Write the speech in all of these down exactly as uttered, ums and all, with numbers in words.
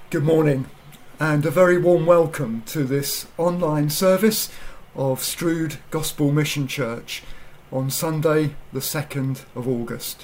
Good morning and a very warm welcome to this online service of Strood Gospel Mission Church on Sunday the second of August.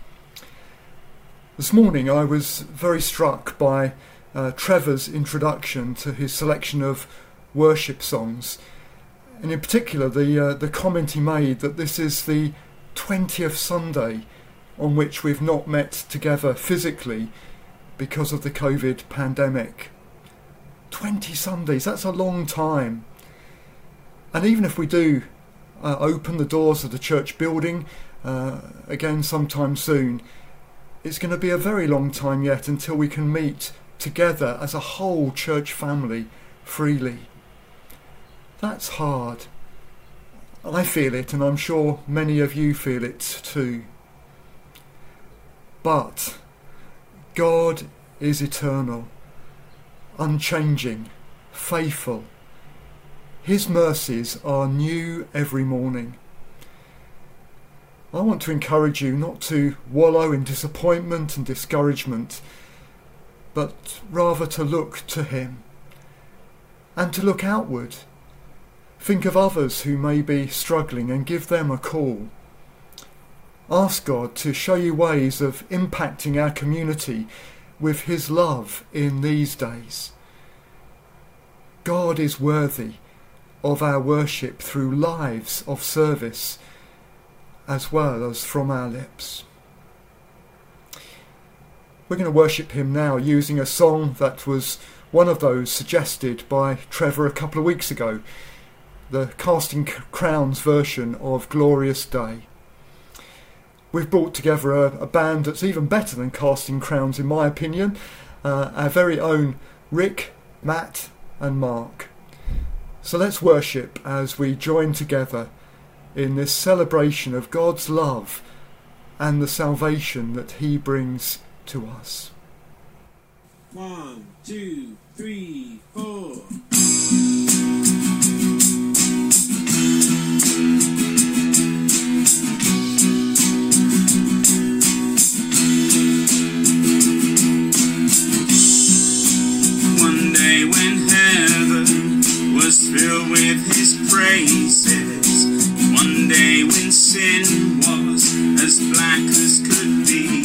This morning I was very struck by uh, Trevor's introduction to his selection of worship songs, and in particular the, uh, the comment he made that this is the twentieth Sunday on which we've not met together physically because of the COVID pandemic. twenty Sundays, that's a long time. And even if we do uh, open the doors of the church building uh, again sometime soon, it's going to be a very long time yet until we can meet together as a whole church family freely. That's hard. I feel it, and I'm sure many of you feel it too. But God is eternal, unchanging, faithful. His mercies are new every morning. I want to encourage you not to wallow in disappointment and discouragement, but rather to look to Him and to look outward. Think of others who may be struggling and give them a call. Ask God to show you ways of impacting our community with His love in these days. God is worthy of our worship through lives of service as well as from our lips. We're going to worship Him now using a song that was one of those suggested by Trevor a couple of weeks ago, the Casting Crowns version of Glorious Day. We've brought together a, a band that's even better than Casting Crowns in my opinion, uh, our very own Rick, Matt and Mark. So let's worship as we join together in this celebration of God's love and the salvation that He brings to us. One, two, three, four. Filled with His praises. One day when sin was as black as could be,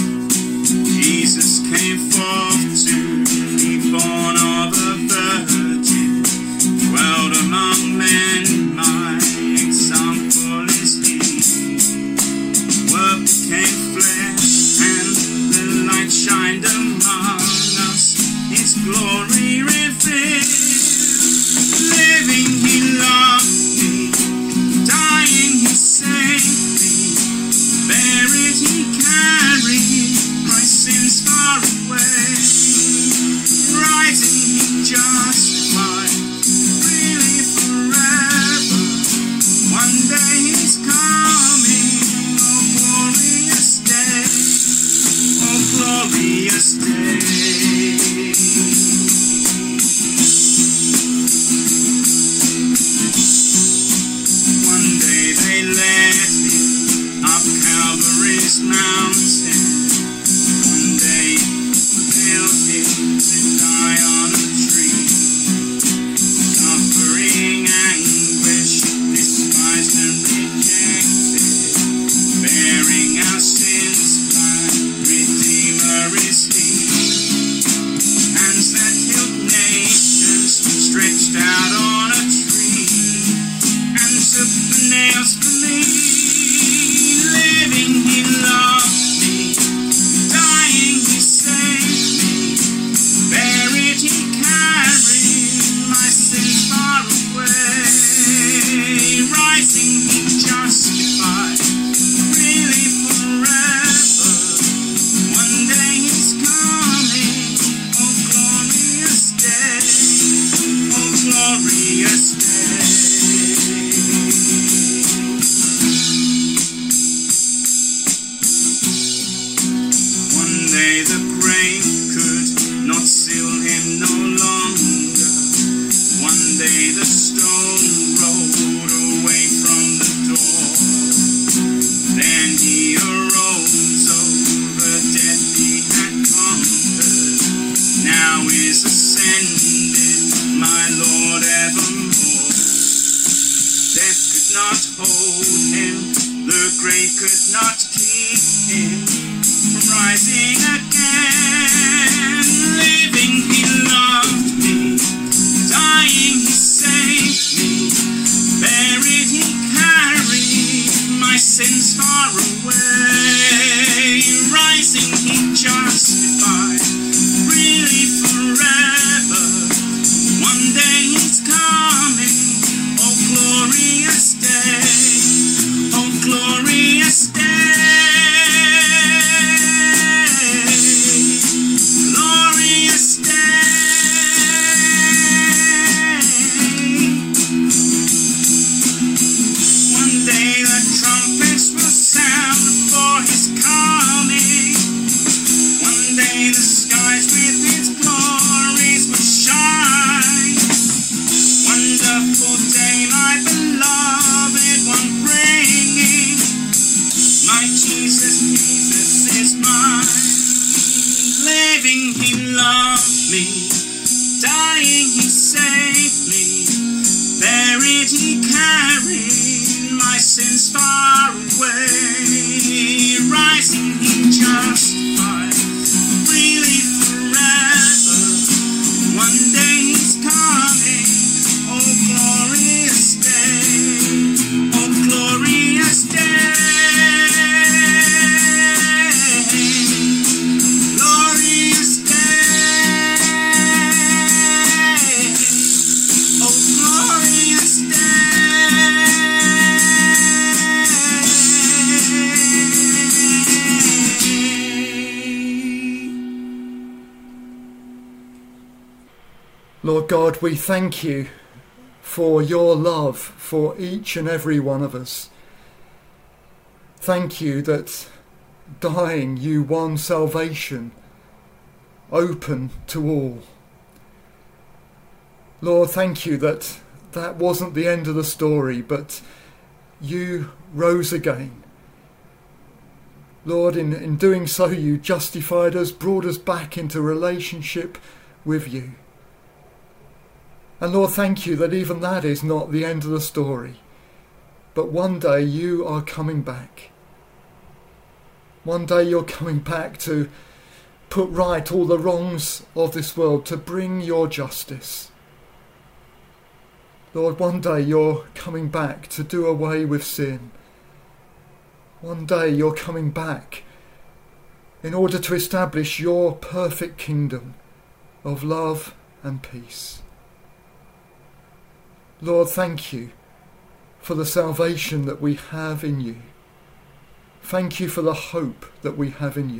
Jesus came forth to be born of a virgin, dwelled among men, my example is He. The Word became flesh and the light shined among us, His glory revealed. Living He loved me, dying He saved me, buried He carried my sins far away, rising He justified, really forever. One day He's coming, oh glorious day, oh glorious day. Mountain. One day nailed Him to die on a tree, suffering anguish, despised and rejected, bearing our sins, my Redeemer is He. Hands that healed nations stretched out on a tree, and took the nails for me. Living He loved me, dying He saved me, buried He carried my sins far away, rising He justified, really forever. One day He's coming, oh glorious day, oh glorious day. The stone rolled away from the door. Then He arose over death He had conquered. Now not hold him, the grave could not keep him from rising again. Living he loved me, dying he saved me, buried he carried my sins far away. Rising he justified, really forever. One day he's coming, oh glorious day, oh glorious day, glorious day. One day the trumpets will sound for his coming. One day the skies with its glories will shine. Wonderful day, my beloved one bringing. My Jesus, Jesus is mine. Living he loved me, dying he saved me, buried he carried my sins far away. Rising he justified, really forever. One day he's coming, oh glorious day, oh glorious day, glorious day, oh glorious day. Lord God, we thank you for your love for each and every one of us. Thank you that dying you won salvation open to all. Lord, thank you that that wasn't the end of the story, but you rose again. Lord, in, in doing so you justified us, brought us back into relationship with you. And Lord, thank you that even that is not the end of the story, but one day you are coming back. One day you're coming back to put right all the wrongs of this world, to bring your justice. Lord, one day you're coming back to do away with sin. One day you're coming back in order to establish your perfect kingdom of love and peace. Lord, thank you for the salvation that we have in you. Thank you for the hope that we have in you.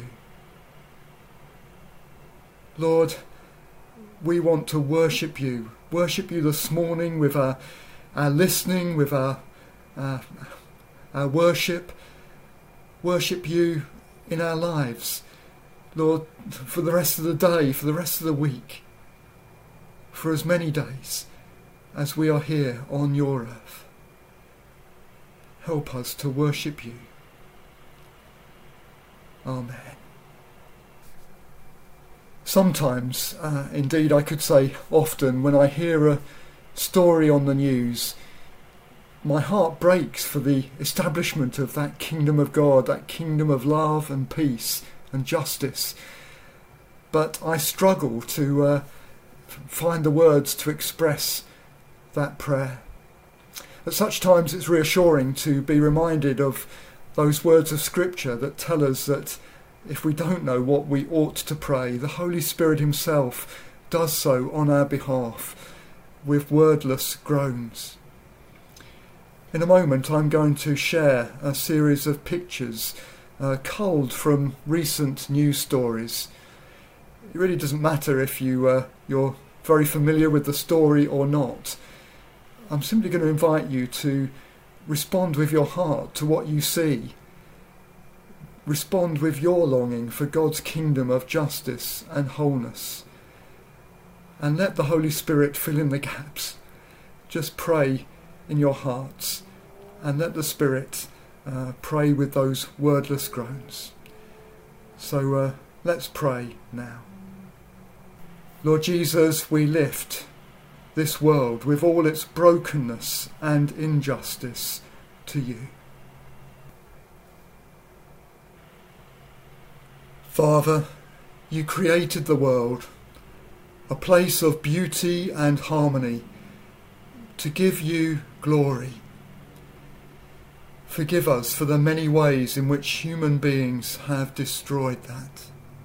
Lord, we want to worship you. Worship you this morning with our, our listening, with our, our, our worship. Worship you in our lives. Lord, for the rest of the day, for the rest of the week, for as many days as we are here on your earth. Help us to worship you. Amen. Sometimes, uh, indeed I could say often, when I hear a story on the news, my heart breaks for the establishment of that kingdom of God, that kingdom of love and peace and justice. But I struggle to uh, find the words to express that prayer. At such times it's reassuring to be reminded of those words of Scripture that tell us that if we don't know what we ought to pray, the Holy Spirit himself does so on our behalf with wordless groans. In a moment I'm going to share a series of pictures uh, culled from recent news stories. It really doesn't matter if you, uh, you're very familiar with the story or not. I'm simply going to invite you to respond with your heart to what you see. Respond with your longing for God's kingdom of justice and wholeness. And let the Holy Spirit fill in the gaps. Just pray in your hearts and let the Spirit uh, pray with those wordless groans. So uh, let's pray now. Lord Jesus, we lift this world with all its brokenness and injustice to you. Father, you created the world, a place of beauty and harmony, to give you glory. Forgive us for the many ways in which human beings have destroyed that.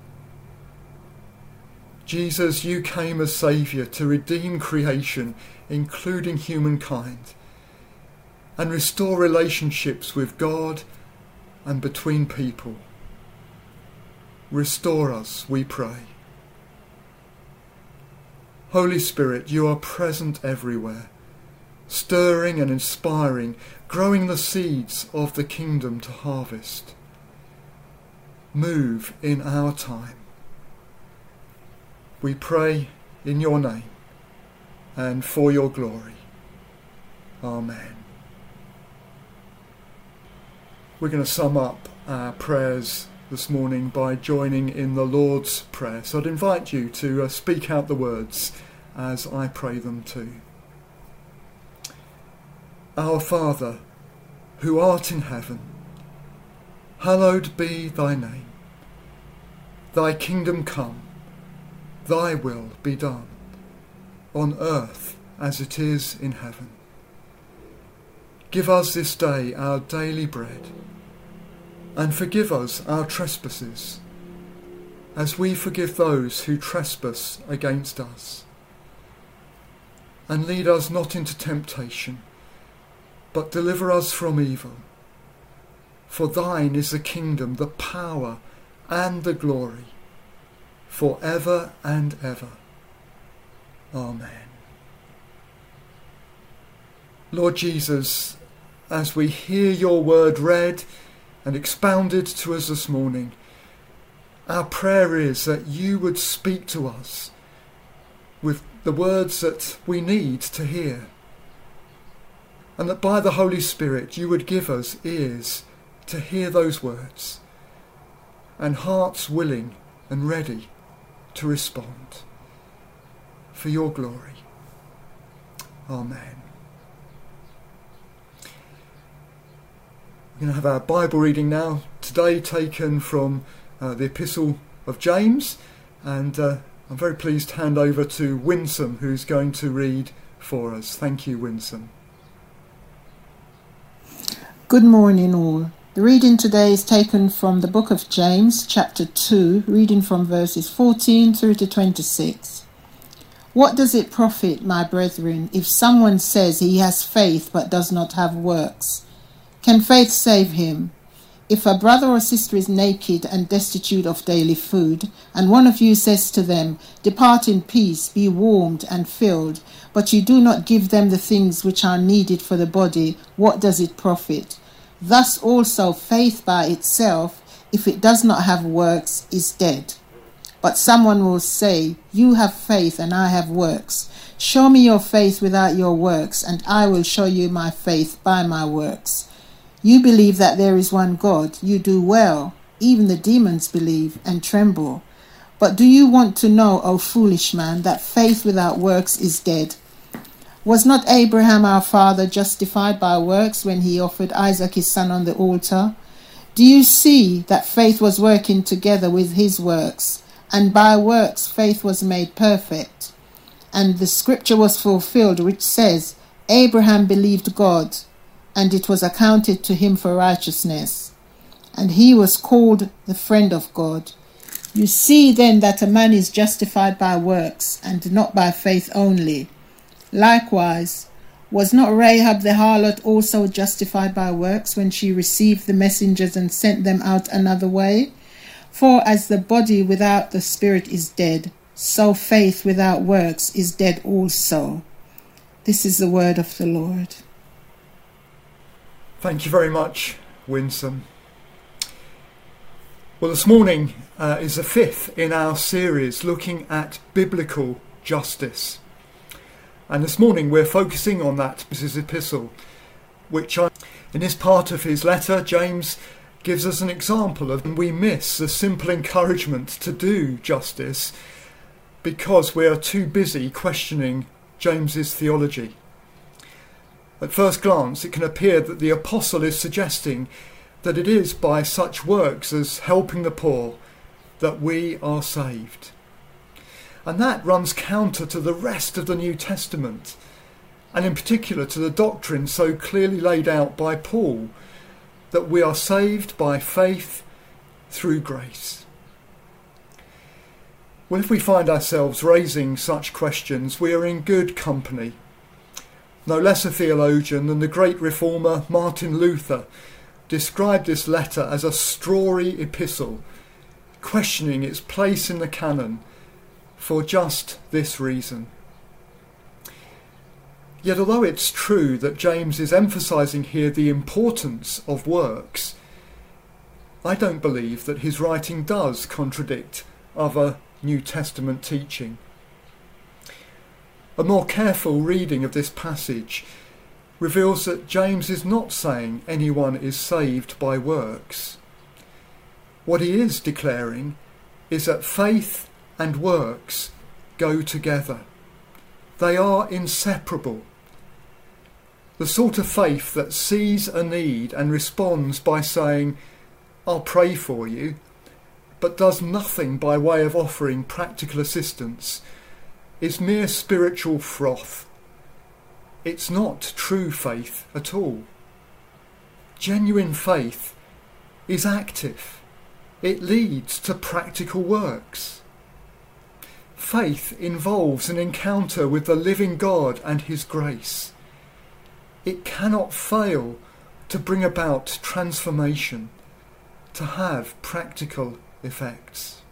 Jesus, you came as Saviour to redeem creation, including humankind, and restore relationships with God and between people. Restore us, we pray. Holy Spirit, you are present everywhere, stirring and inspiring, growing the seeds of the kingdom to harvest. Move in our time. We pray in your name and for your glory. Amen. We're going to sum up our prayers this morning by joining in the Lord's Prayer. So I'd invite you to uh, speak out the words as I pray them too. Our Father, who art in heaven, hallowed be thy name. Thy kingdom come, thy will be done, on earth as it is in heaven. Give us this day our daily bread, and forgive us our trespasses, as we forgive those who trespass against us. And lead us not into temptation, but deliver us from evil. For thine is the kingdom, the power, and the glory, for ever and ever. Amen. Lord Jesus, as we hear your word read and expounded to us this morning, our prayer is that you would speak to us with the words that we need to hear, and that by the Holy Spirit you would give us ears to hear those words and hearts willing and ready to respond. For your glory. Amen. We're going to have our Bible reading now, today taken from uh, the Epistle of James, and uh, I'm very pleased to hand over to Winsome, who's going to read for us. Thank you, Winsome. Good morning all. The reading today is taken from the book of James, chapter two, reading from verses fourteen through to twenty-six. What does it profit, my brethren, if someone says he has faith but does not have works? Can faith save him? If a brother or sister is naked and destitute of daily food, and one of you says to them, "Depart in peace, be warmed and filled," but you do not give them the things which are needed for the body, what does it profit? Thus also faith by itself, if it does not have works, is dead. But someone will say, "You have faith and I have works. Show me your faith without your works, and I will show you my faith by my works." You believe that there is one God. You do well. Even the demons believe and tremble. But do you want to know, O foolish man, that faith without works is dead? Was not Abraham our father justified by works when he offered Isaac his son on the altar? Do you see that faith was working together with his works, and by works faith was made perfect? And the scripture was fulfilled which says, Abraham believed God, and it was accounted to him for righteousness, and he was called the friend of God. You see then that a man is justified by works, and not by faith only. Likewise, was not Rahab the harlot also justified by works when she received the messengers and sent them out another way? For as the body without the spirit is dead, so faith without works is dead also. This is the word of the Lord. Thank you very much, Winsome. Well, this morning uh, is the fifth in our series looking at biblical justice. And this morning we're focusing on that. This is epistle, which I, in this part of his letter, James gives us an example of when we miss the simple encouragement to do justice because we are too busy questioning James's theology. At first glance, it can appear that the apostle is suggesting that it is by such works as helping the poor that we are saved. And that runs counter to the rest of the New Testament, and in particular to the doctrine so clearly laid out by Paul, that we are saved by faith through grace. Well, if we find ourselves raising such questions, we are in good company. No less a theologian than the great reformer Martin Luther described this letter as a strawy epistle, questioning its place in the canon for just this reason. Yet although it's true that James is emphasising here the importance of works, I don't believe that his writing does contradict other New Testament teaching. A more careful reading of this passage reveals that James is not saying anyone is saved by works. What he is declaring is that faith and works go together. They are inseparable. The sort of faith that sees a need and responds by saying, "I'll pray for you," but does nothing by way of offering practical assistance, is mere spiritual froth. It's not true faith at all. Genuine faith is active. It leads to practical works. Faith involves an encounter with the living God and his grace. It cannot fail to bring about transformation, to have practical effects.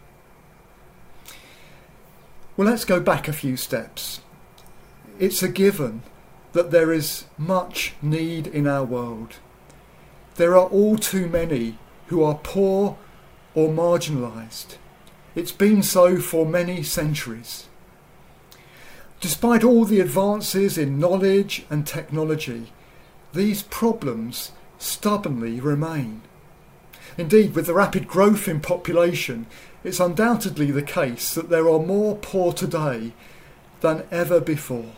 Well, let's go back a few steps. It's a given that there is much need in our world. There are all too many who are poor or marginalised. It's been so for many centuries. Despite all the advances in knowledge and technology, these problems stubbornly remain. Indeed, with the rapid growth in population, it's undoubtedly the case that there are more poor today than ever before.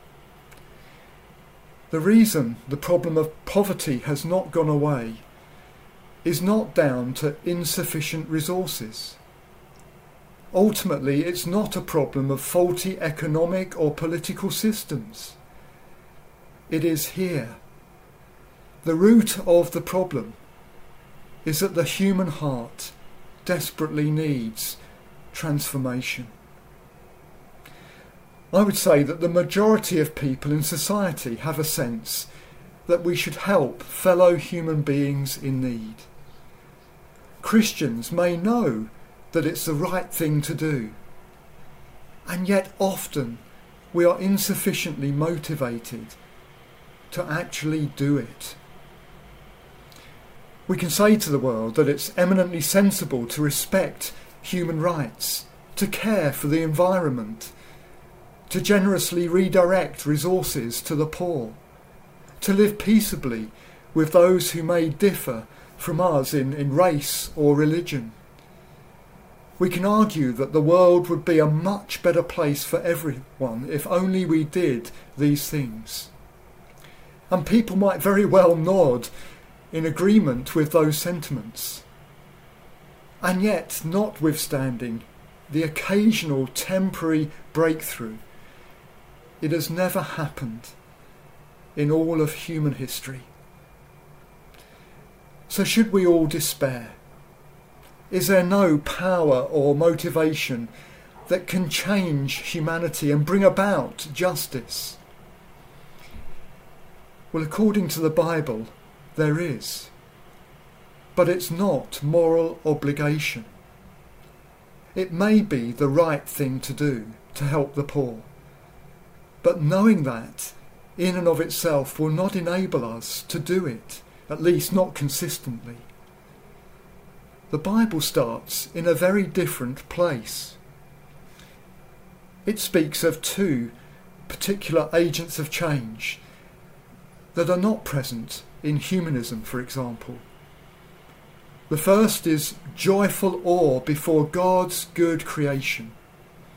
The reason the problem of poverty has not gone away is not down to insufficient resources. Ultimately, it's not a problem of faulty economic or political systems. It is here. The root of the problem is that the human heart desperately needs transformation. I would say that the majority of people in society have a sense that we should help fellow human beings in need. Christians may know that it's the right thing to do, and yet often we are insufficiently motivated to actually do it. We can say to the world that it's eminently sensible to respect human rights, to care for the environment, to generously redirect resources to the poor, to live peaceably with those who may differ from us in, in race or religion. We can argue that the world would be a much better place for everyone if only we did these things. And people might very well nod in agreement with those sentiments. And yet, notwithstanding the occasional temporary breakthrough, it has never happened in all of human history. So should we all despair? Is there no power or motivation that can change humanity and bring about justice? Well, according to the Bible, there is. But it's not moral obligation. It may be the right thing to do to help the poor, but knowing that in and of itself will not enable us to do it, at least not consistently. The Bible starts in a very different place. It speaks of two particular agents of change that are not present in humanism, for example. The first is joyful awe before God's good creation.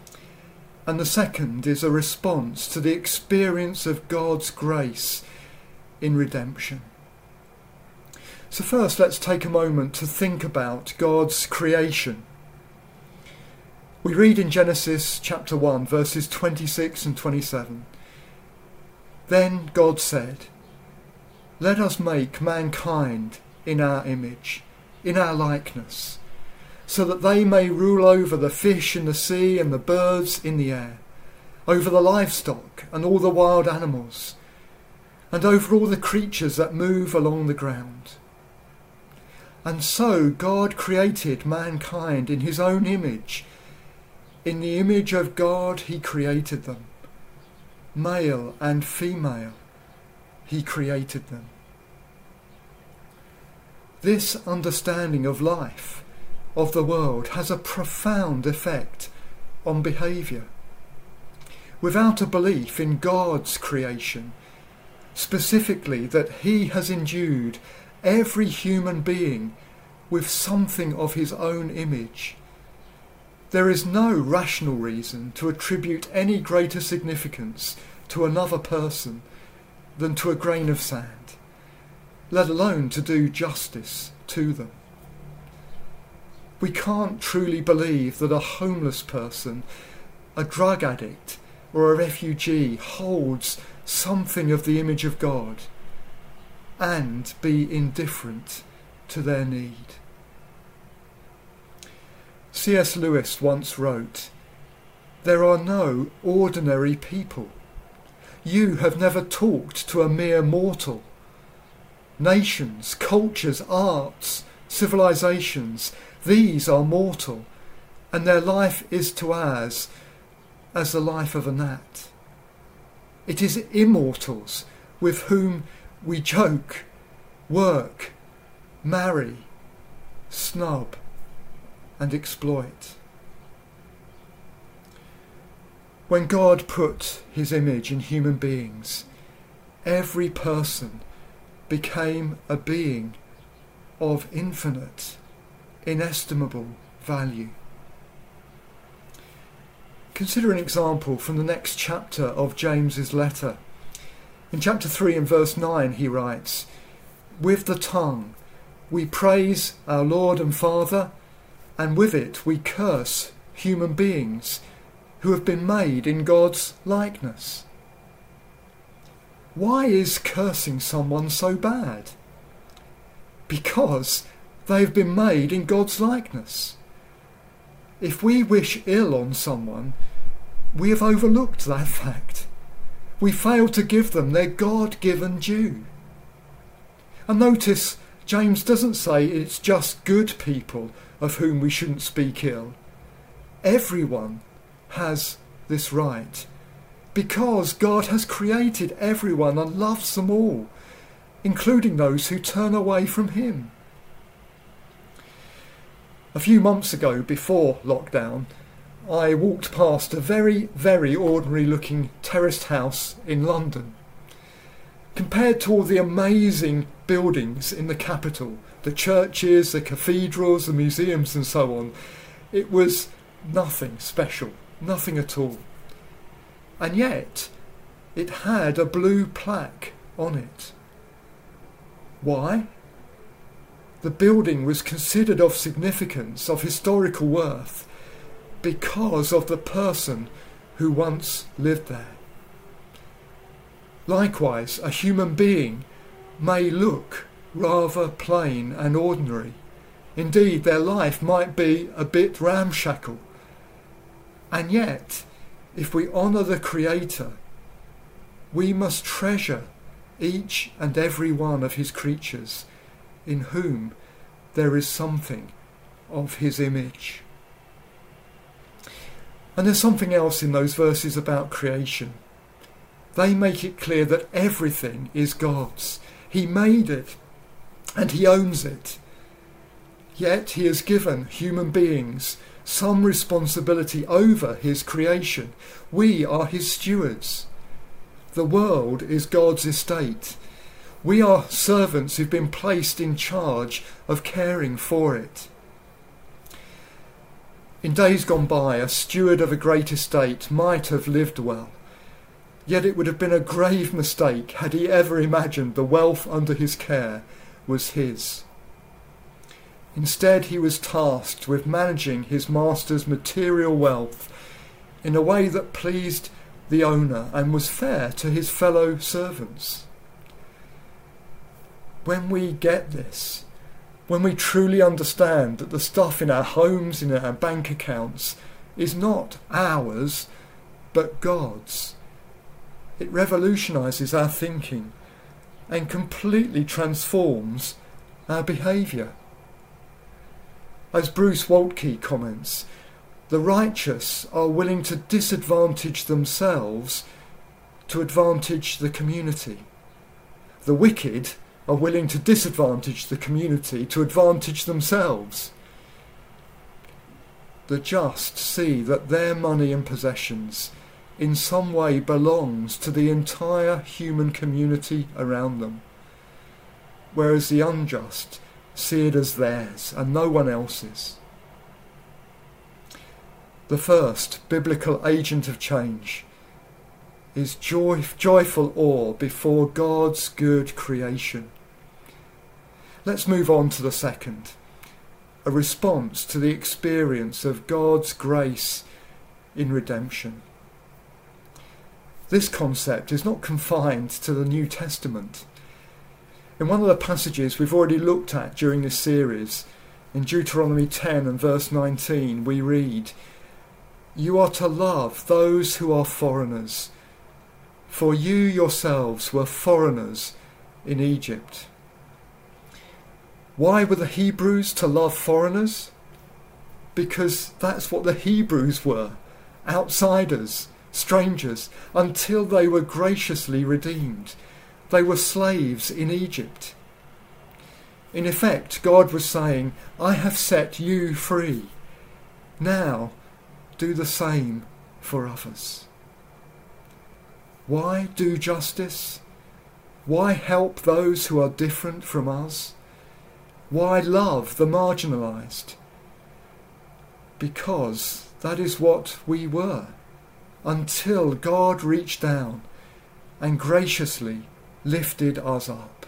And the second is a response to the experience of God's grace in redemption. So first, let's take a moment to think about God's creation. We read in Genesis chapter one, verses twenty-six and twenty-seven. Then God said, "Let us make mankind in our image, in our likeness, so that they may rule over the fish in the sea and the birds in the air, over the livestock and all the wild animals, and over all the creatures that move along the ground." And so God created mankind in his own image. In the image of God he created them. Male and female he created them. This understanding of life, of the world, has a profound effect on behaviour. Without a belief in God's creation, specifically that he has endued every human being with something of his own image, there is no rational reason to attribute any greater significance to another person than to a grain of sand, let alone to do justice to them. We can't truly believe that a homeless person, a drug addict, or a refugee holds something of the image of God and be indifferent to their need. C S Lewis once wrote, "There are no ordinary people. You have never talked to a mere mortal. Nations, cultures, arts, civilizations, these are mortal, and their life is to ours as the life of a gnat. It is immortals with whom we joke, work, marry, snub, and exploit." When God put his image in human beings, every person became a being of infinite, inestimable value. Consider an example from the next chapter of James's letter. In chapter three and verse nine he writes, "With the tongue we praise our Lord and Father, and with it we curse human beings who have been made in God's likeness." Why is cursing someone so bad? Because they've been made in God's likeness. If we wish ill on someone, we have overlooked that fact. We fail to give them their God-given due. And notice, James doesn't say it's just good people of whom we shouldn't speak ill. Everyone has this right, because God has created everyone and loves them all, including those who turn away from him. A few months ago, before lockdown, I walked past a very, very ordinary looking terraced house in London. Compared to all the amazing buildings in the capital, the churches, the cathedrals, the museums and so on, it was nothing special, nothing at all. And yet, it had a blue plaque on it. Why? The building was considered of significance, of historical worth, because of the person who once lived there. Likewise, a human being may look rather plain and ordinary. Indeed, their life might be a bit ramshackle. And yet, if we honour the Creator, we must treasure each and every one of his creatures, in whom there is something of his image. And there's something else in those verses about creation. They make it clear that everything is God's. He made it, and he owns it. Yet he has given human beings some responsibility over his creation. We are his stewards. The world is God's estate. We are servants who've been placed in charge of caring for it. In days gone by, a steward of a great estate might have lived well, Yet it would have been a grave mistake had he ever imagined the wealth under his care was his. Instead, he was tasked with managing his master's material wealth in a way that pleased the owner and was fair to his fellow servants. When we get this, when we truly understand that the stuff in our homes, in our bank accounts, is not ours, but God's, it revolutionises our thinking and completely transforms our behaviour. As Bruce Waltke comments, the righteous are willing to disadvantage themselves to advantage the community. The wicked are willing to disadvantage the community to advantage themselves. The just see that their money and possessions in some way belongs to the entire human community around them, whereas the unjust see it as theirs and no one else's. The first biblical agent of change is joy, joyful awe before God's good creation. Let's move on to the second, a response to the experience of God's grace in redemption. This concept is not confined to the New Testament. In one of the passages we've already looked at during this series, in Deuteronomy ten and verse nineteen, we read, "You are to love those who are foreigners, for you yourselves were foreigners in Egypt." Why were the Hebrews to love foreigners? Because that's what the Hebrews were, outsiders, strangers, until they were graciously redeemed. They were slaves in Egypt. In effect, God was saying, I have set you free. Now, do the same for others. Why do justice? Why help those who are different from us? Why love the marginalised? Because that is what we were, until God reached down and graciously lifted us up.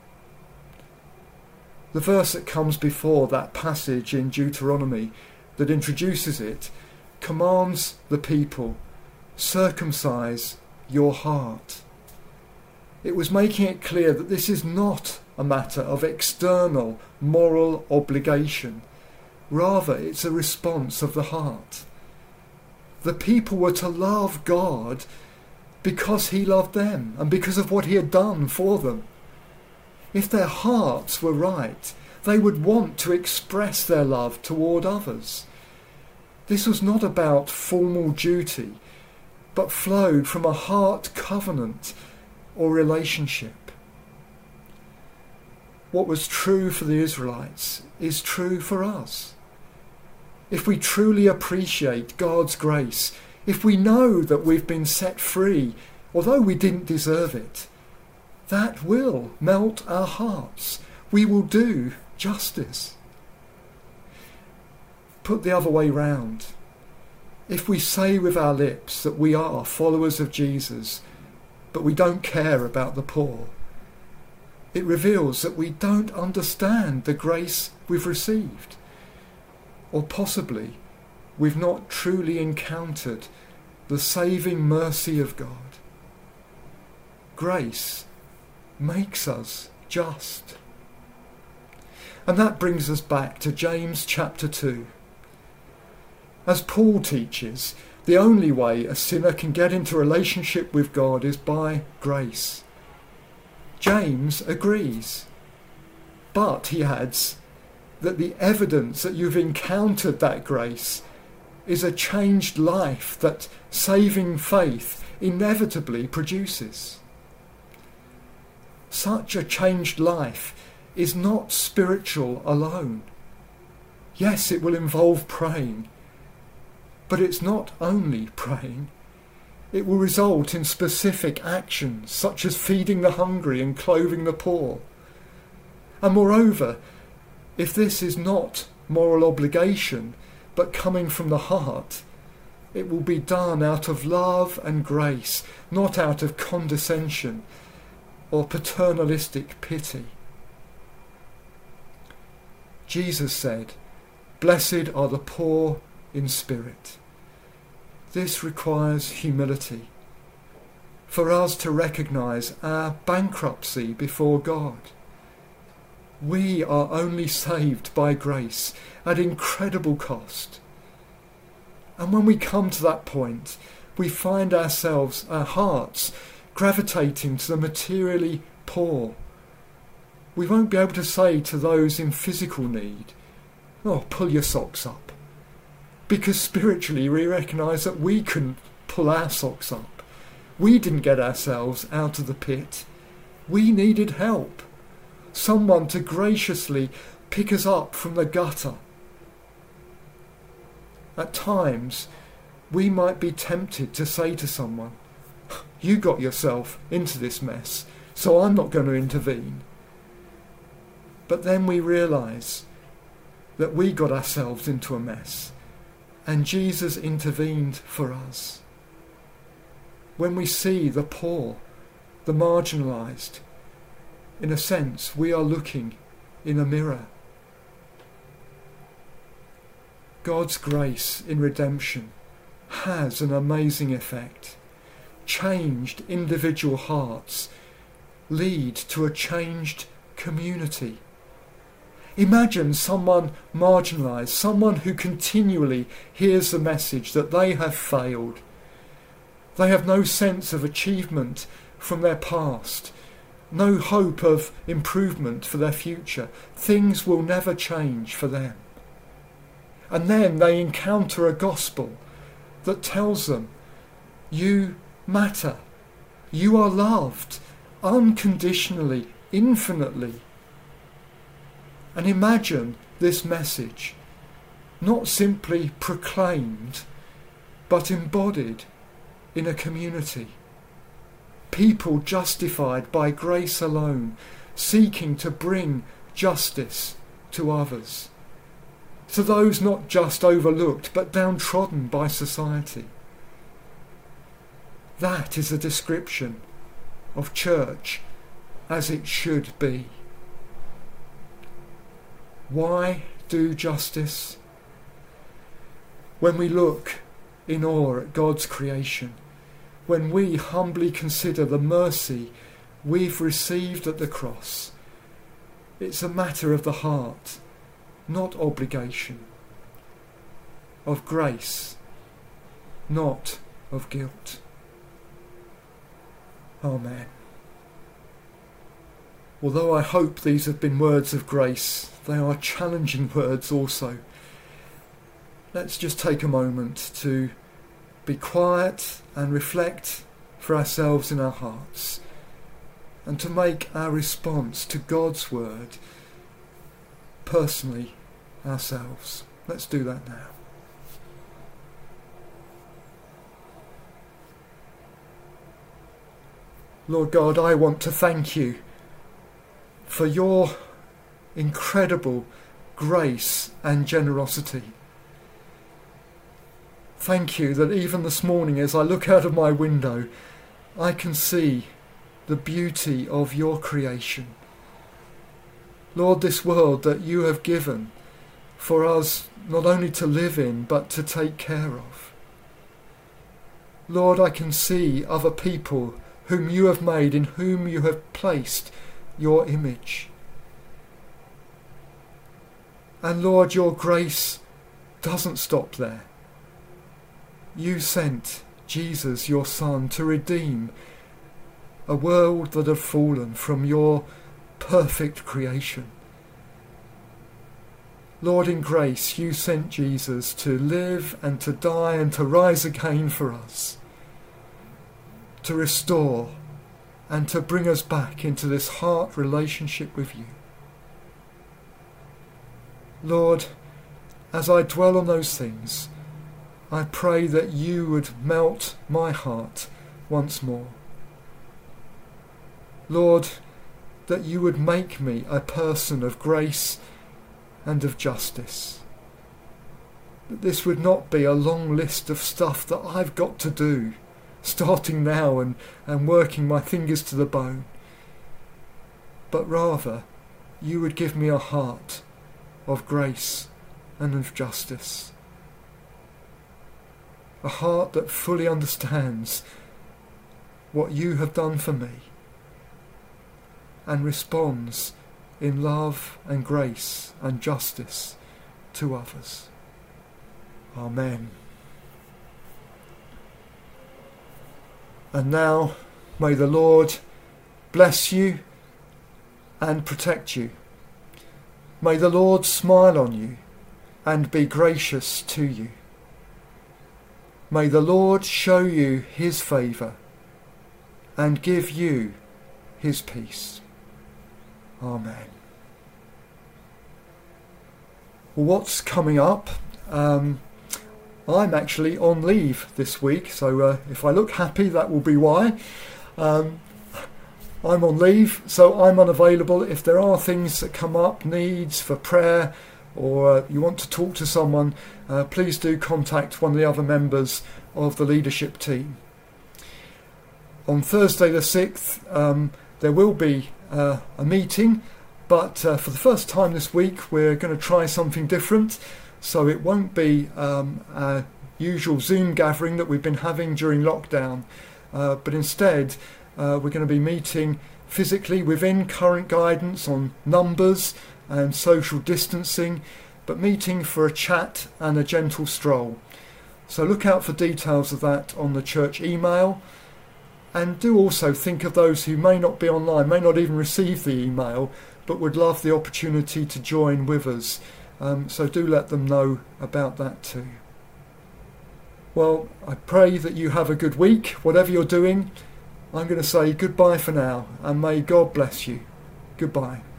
The verse that comes before that passage in Deuteronomy that introduces it commands the people, circumcise your heart. It was making it clear that this is not a matter of external moral obligation. Rather, it's a response of the heart. The people were to love God because he loved them and because of what he had done for them. If their hearts were right, they would want to express their love toward others. This was not about formal duty, but flowed from a heart covenant or relationship. What was true for the Israelites is true for us. If we truly appreciate God's grace, if we know that we've been set free, although we didn't deserve it, that will melt our hearts. We will do justice. Put the other way round. If we say with our lips that we are followers of Jesus, but we don't care about the poor, it reveals that we don't understand the grace we've received. Or possibly we've not truly encountered the saving mercy of God. Grace makes us just. And that brings us back to James chapter two. As Paul teaches, the only way a sinner can get into relationship with God is by grace. James agrees. But, he adds, that the evidence that you've encountered that grace is a changed life that saving faith inevitably produces. Such a changed life is not spiritual alone. Yes, it will involve praying, but it's not only praying. It will result in specific actions such as feeding the hungry and clothing the poor. And moreover, if this is not moral obligation, but coming from the heart, it will be done out of love and grace, not out of condescension or paternalistic pity. Jesus said, "Blessed are the poor in spirit." This requires humility, for us to recognise our bankruptcy before God. We are only saved by grace at incredible cost. And when we come to that point, we find ourselves, our hearts, gravitating to the materially poor. We won't be able to say to those in physical need, "Oh, pull your socks up," because spiritually we recognise that we couldn't pull our socks up. We didn't get ourselves out of the pit. We needed help. Someone to graciously pick us up from the gutter. At times, we might be tempted to say to someone, "You got yourself into this mess, so I'm not going to intervene." But then we realise that we got ourselves into a mess, and Jesus intervened for us. When we see the poor, the marginalised, in a sense, we are looking in a mirror. God's grace in redemption has an amazing effect. Changed individual hearts lead to a changed community. Imagine someone marginalised, someone who continually hears the message that they have failed. They have no sense of achievement from their past, no hope of improvement for their future. Things will never change for them. And then they encounter a gospel that tells them, you matter, you are loved unconditionally, infinitely. And imagine this message not simply proclaimed, but embodied in a community. People justified by grace alone, seeking to bring justice to others. To those not just overlooked, but downtrodden by society. That is a description of church as it should be. Why do justice? When we look in awe at God's creation, when we humbly consider the mercy we've received at the cross, it's a matter of the heart, not obligation, of grace, not of guilt. Amen. Although I hope these have been words of grace, they are challenging words also. Let's just take a moment to be quiet and reflect for ourselves in our hearts, and to make our response to God's word personally ourselves. Let's do that now. Lord God, I want to thank you for your incredible grace and generosity. Thank you that even this morning, as I look out of my window, I can see the beauty of your creation. Lord, this world that you have given for us not only to live in, but to take care of. Lord, I can see other people whom you have made, in whom you have placed your image. And Lord, your grace doesn't stop there. You sent Jesus, your Son, to redeem a world that had fallen from your perfect creation. Lord, in grace, you sent Jesus to live and to die and to rise again for us, to restore and to bring us back into this heart relationship with you. Lord, as I dwell on those things, I pray that you would melt my heart once more. Lord, that you would make me a person of grace and of justice. that this would not be a long list of stuff that I've got to do, starting now and, and working my fingers to the bone, but rather you would give me a heart of grace and of justice, a heart that fully understands what you have done for me and responds in love and grace and justice to others. Amen. And now may the Lord bless you and protect you. May the Lord smile on you and be gracious to you. May the Lord show you his favour and give you his peace. Amen. Well, what's coming up? Um, I'm actually on leave this week, so uh, if I look happy, that will be why. Um, I'm on leave, so I'm unavailable. If there are things that come up, needs for prayer, or uh, you want to talk to someone, uh, please do contact one of the other members of the leadership team. On Thursday the sixth, um, there will be uh, a meeting, but uh, for the first time this week we're going to try something different. So it won't be um, our usual Zoom gathering that we've been having during lockdown, uh, but instead uh, we're going to be meeting physically within current guidance on numbers and social distancing, but meeting for a chat and a gentle stroll. So look out for details of that on the church email, and do also think of those who may not be online, may not even receive the email, but would love the opportunity to join with us. Um, so do let them know about that too. Well, I pray that you have a good week, whatever you're doing. I'm going to say goodbye for now, and may God bless you. Goodbye.